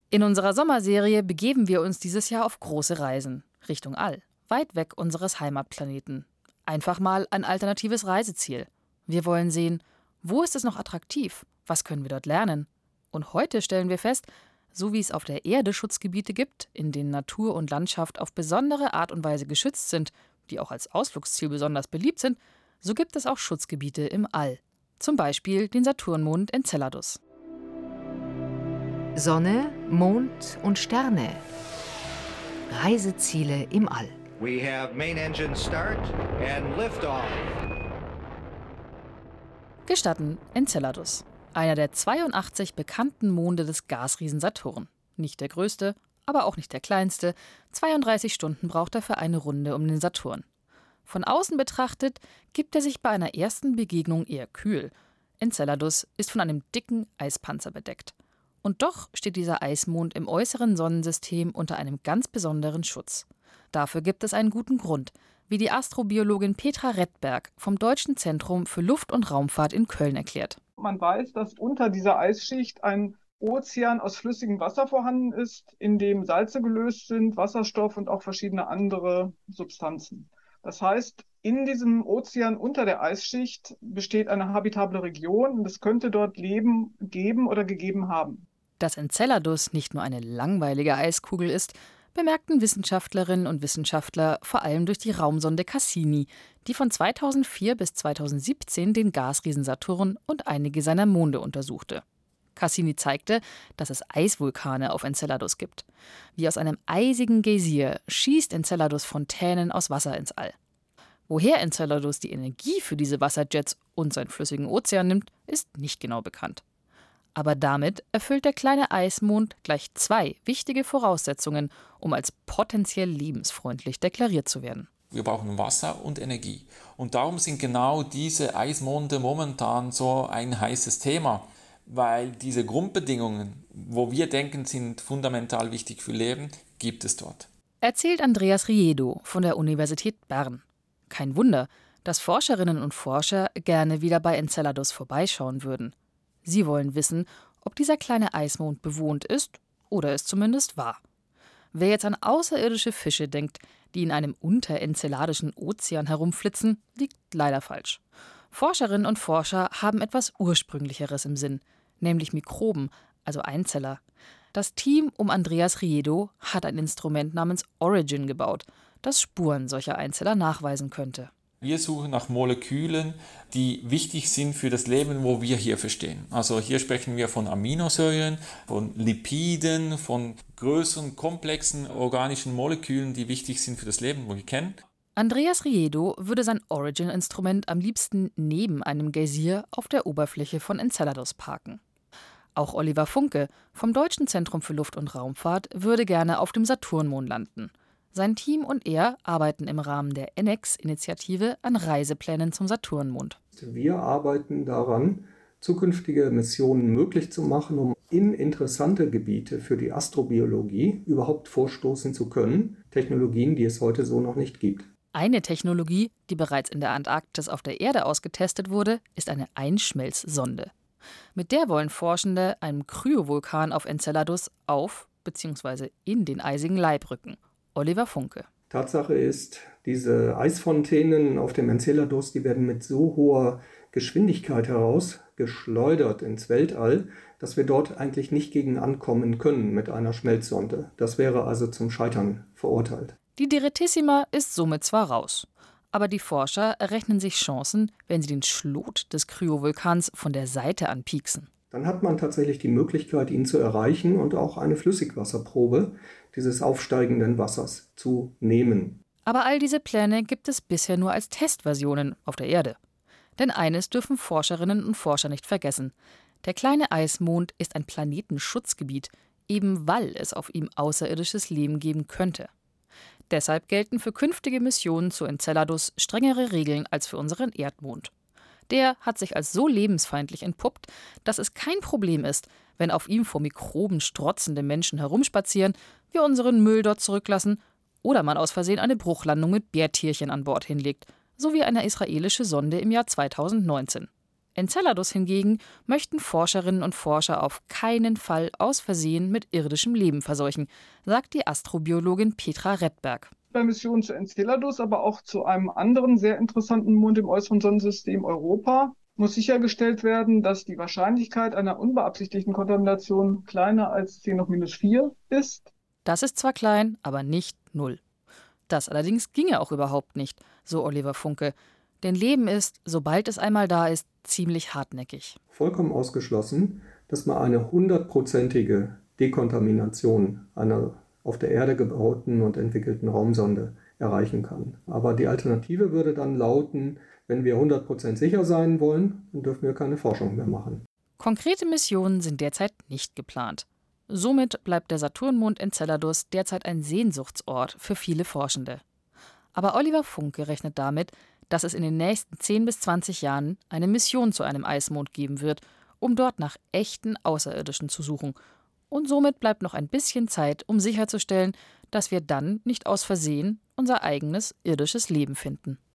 In unserer Sommerserie begeben wir uns dieses Jahr auf große Reisen, Richtung All, weit weg unseres Heimatplaneten. Einfach mal ein alternatives Reiseziel. Wir wollen sehen, wo ist es noch attraktiv, was können wir dort lernen? Und heute stellen wir fest, so wie es auf der Erde Schutzgebiete gibt, in denen Natur und Landschaft auf besondere Art und Weise geschützt sind, die auch als Ausflugsziel besonders beliebt sind, so gibt es auch Schutzgebiete im All. Zum Beispiel den Saturnmond Enceladus. Sonne, Mond und Sterne. Reiseziele im All. We have main engine start and liftoff. Gestatten Enceladus, einer der 82 bekannten Monde des Gasriesen Saturn. Nicht der größte, aber auch nicht der kleinste. 32 Stunden braucht er für eine Runde um den Saturn. Von außen betrachtet gibt er sich bei einer ersten Begegnung eher kühl. Enceladus ist von einem dicken Eispanzer bedeckt. Und doch steht dieser Eismond im äußeren Sonnensystem unter einem ganz besonderen Schutz. Dafür gibt es einen guten Grund, wie die Astrobiologin Petra Redberg vom Deutschen Zentrum für Luft- und Raumfahrt in Köln erklärt. Man weiß, dass unter dieser Eisschicht ein Ozean aus flüssigem Wasser vorhanden ist, in dem Salze gelöst sind, Wasserstoff und auch verschiedene andere Substanzen. Das heißt, in diesem Ozean unter der Eisschicht besteht eine habitable Region und es könnte dort Leben geben oder gegeben haben. Dass Enceladus nicht nur eine langweilige Eiskugel ist, bemerkten Wissenschaftlerinnen und Wissenschaftler vor allem durch die Raumsonde Cassini, die von 2004 bis 2017 den Gasriesen Saturn und einige seiner Monde untersuchte. Cassini zeigte, dass es Eisvulkane auf Enceladus gibt. Wie aus einem eisigen Geysir schießt Enceladus Fontänen aus Wasser ins All. Woher Enceladus die Energie für diese Wasserjets und seinen flüssigen Ozean nimmt, ist nicht genau bekannt. Aber damit erfüllt der kleine Eismond gleich zwei wichtige Voraussetzungen, um als potenziell lebensfreundlich deklariert zu werden. Wir brauchen Wasser und Energie. Und darum sind genau diese Eismonde momentan so ein heißes Thema, weil diese Grundbedingungen, wo wir denken, sind fundamental wichtig für Leben, gibt es dort. Erzählt Andreas Riedo von der Universität Bern. Kein Wunder, dass Forscherinnen und Forscher gerne wieder bei Enceladus vorbeischauen würden. Sie wollen wissen, ob dieser kleine Eismond bewohnt ist oder es zumindest war. Wer jetzt an außerirdische Fische denkt, die in einem unterenceladischen Ozean herumflitzen, liegt leider falsch. Forscherinnen und Forscher haben etwas Ursprünglicheres im Sinn, nämlich Mikroben, also Einzeller. Das Team um Andreas Riedo hat ein Instrument namens Origin gebaut, das Spuren solcher Einzeller nachweisen könnte. Wir suchen nach Molekülen, die wichtig sind für das Leben, wo wir hier verstehen. Also hier sprechen wir von Aminosäuren, von Lipiden, von größeren, komplexen organischen Molekülen, die wichtig sind für das Leben, wo wir kennen. Andreas Riedo würde sein Origin-Instrument am liebsten neben einem Geysir auf der Oberfläche von Enceladus parken. Auch Oliver Funke vom Deutschen Zentrum für Luft- und Raumfahrt würde gerne auf dem Saturnmond landen. Sein Team und er arbeiten im Rahmen der ENNEX-Initiative an Reiseplänen zum Saturnmond. Wir arbeiten daran, zukünftige Missionen möglich zu machen, um in interessante Gebiete für die Astrobiologie überhaupt vorstoßen zu können. Technologien, die es heute so noch nicht gibt. Eine Technologie, die bereits in der Antarktis auf der Erde ausgetestet wurde, ist eine Einschmelzsonde. Mit der wollen Forschende einem Kryovulkan auf Enceladus auf bzw. in den eisigen Leib rücken. Oliver Funke. Tatsache ist, diese Eisfontänen auf dem Enceladus, die werden mit so hoher Geschwindigkeit herausgeschleudert ins Weltall, dass wir dort eigentlich nicht gegen ankommen können mit einer Schmelzsonde. Das wäre also zum Scheitern verurteilt. Die Direttissima ist somit zwar raus, aber die Forscher errechnen sich Chancen, wenn sie den Schlot des Kryovulkans von der Seite anpieksen. Dann hat man tatsächlich die Möglichkeit, ihn zu erreichen und auch eine Flüssigwasserprobe dieses aufsteigenden Wassers zu nehmen. Aber all diese Pläne gibt es bisher nur als Testversionen auf der Erde. Denn eines dürfen Forscherinnen und Forscher nicht vergessen. Der kleine Eismond ist ein Planetenschutzgebiet, eben weil es auf ihm außerirdisches Leben geben könnte. Deshalb gelten für künftige Missionen zu Enceladus strengere Regeln als für unseren Erdmond. Der hat sich als so lebensfeindlich entpuppt, dass es kein Problem ist, wenn auf ihm vor Mikroben strotzende Menschen herumspazieren, wir unseren Müll dort zurücklassen oder man aus Versehen eine Bruchlandung mit Bärtierchen an Bord hinlegt, so wie eine israelische Sonde im Jahr 2019. Enceladus hingegen möchten Forscherinnen und Forscher auf keinen Fall aus Versehen mit irdischem Leben verseuchen, sagt die Astrobiologin Petra Redberg. Bei Missionen zu Enceladus, aber auch zu einem anderen sehr interessanten Mond im äußeren Sonnensystem Europa, muss sichergestellt werden, dass die Wahrscheinlichkeit einer unbeabsichtigten Kontamination kleiner als 10⁻⁴ ist. Das ist zwar klein, aber nicht 0. Das allerdings ginge auch überhaupt nicht, so Oliver Funke. Denn Leben ist, sobald es einmal da ist, ziemlich hartnäckig. Vollkommen ausgeschlossen, dass man eine 100%ige Dekontamination einer auf der Erde gebauten und entwickelten Raumsonde erreichen kann. Aber die Alternative würde dann lauten, wenn wir 100% sicher sein wollen, dann dürfen wir keine Forschung mehr machen. Konkrete Missionen sind derzeit nicht geplant. Somit bleibt der Saturnmond Enceladus derzeit ein Sehnsuchtsort für viele Forschende. Aber Oliver Funke rechnet damit, dass es in den nächsten 10 bis 20 Jahren eine Mission zu einem Eismond geben wird, um dort nach echten Außerirdischen zu suchen. Und somit bleibt noch ein bisschen Zeit, um sicherzustellen, dass wir dann nicht aus Versehen unser eigenes irdisches Leben finden.